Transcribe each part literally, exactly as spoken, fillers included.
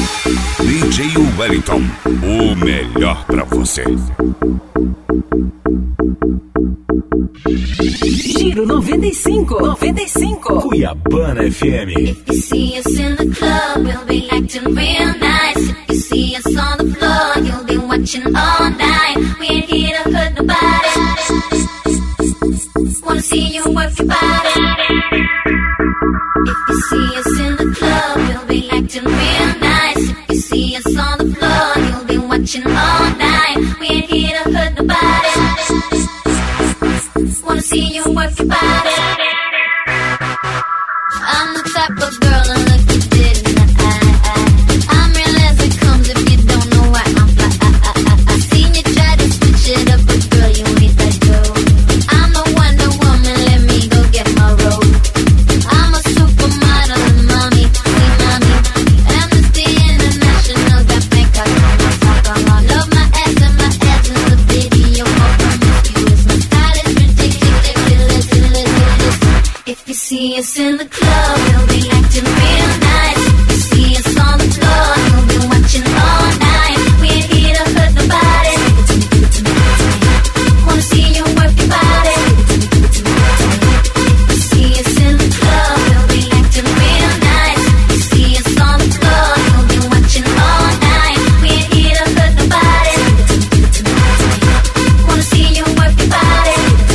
D J Wellington, o melhor pra você. Giro noventa e cinco, noventa e cinco. Cuiabana F M. If you see us in the club, we'll be acting real nice. If you see us on the floor, you'll be watching all night. We ain't here to hurt nobody. Wanna see you work your body. If you see us in the club, we'll be acting real nice. If you see us on the floor, you'll be watching all night. We ain't here to hurt nobody. Wanna see you work your body. I'm the type of girl that look you dead in the eye. I'm real as it comes if you don't know why I'm fly. I, I, I, I seen you try to switch it up, but girl, you ain't that girl. I'm the Wonder Woman, let me go get my robe. I'm a supermodel, mommy, see mommy. Amnesty International got Bangkok on my talk on my love my ass and my ass in the video. Oh, promiscuous, my style is ridiculous, ridiculous. If you see us in the club, we'll be acting real nice. If you see us on the floor, you'll be watching all night. We ain't here to hurt nobody. Wanna see you work your body. If you see us in the club, we'll be acting real nice. If you see us on the floor, you'll be watching all night. We ain't here to hurt nobody. Wanna see you work your body.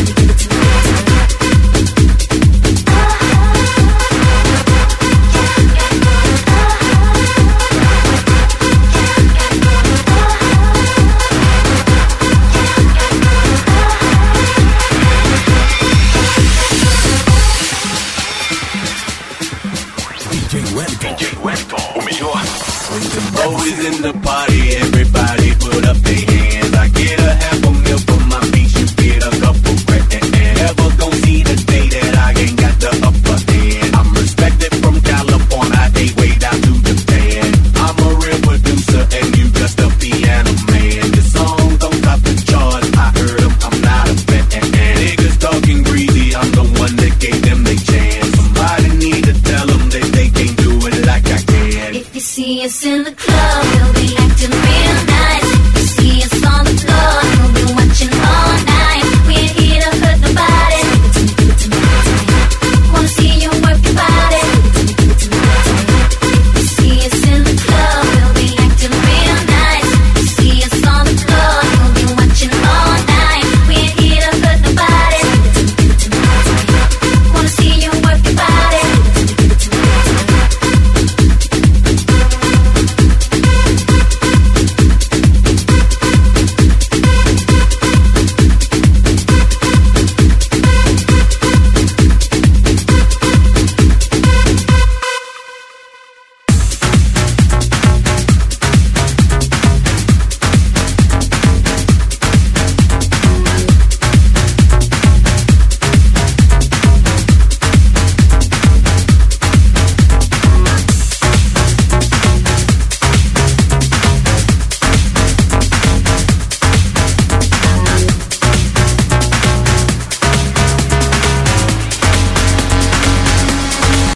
D J Wellington. D J Wellington, o melhor. When the boys in the party, everybody put up their hands. I get a half a meal for my beach, you get a couple grand. Never gon' see the day that I ain't got the upper hand. I'm respected from California, they way down to Japan. I'm a real producer and you just a piano man. The song don't top the charts, I heard them, I'm not a fan. Niggas talking greasy, I'm the one that gave them their chance. Somebody need to tell them that they can't do it like I can. If you see us in the club, we'll be acting real nice.